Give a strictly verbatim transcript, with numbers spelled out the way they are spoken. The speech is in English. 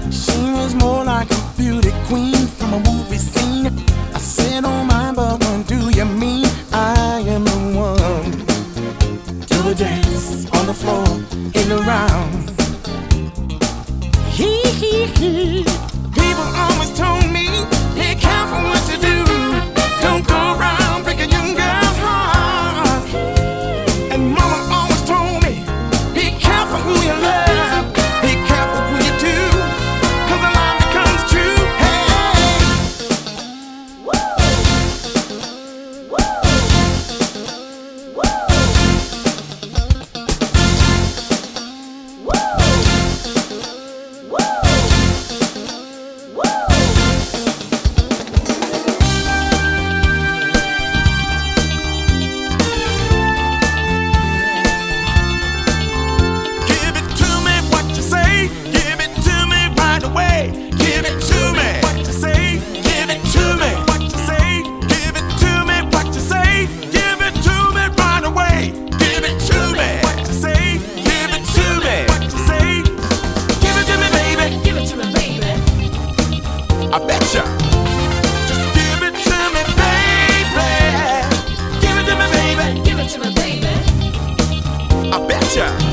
She was more like a beauty queen from a movie scene. I said, oh my, but what do you mean? I am the one. Do a dance on the floor, in the round. Hee hee hee. People always told me, be careful what you do. Don't go around breaking young girls' hearts. And mama always told me, be careful who you love. Be careful who you do. Cause the lie becomes true. Hey. Woo. Woo. Woo. I betcha. Just give it to me, baby. Give it to me, baby. Give it to me, baby. I betcha.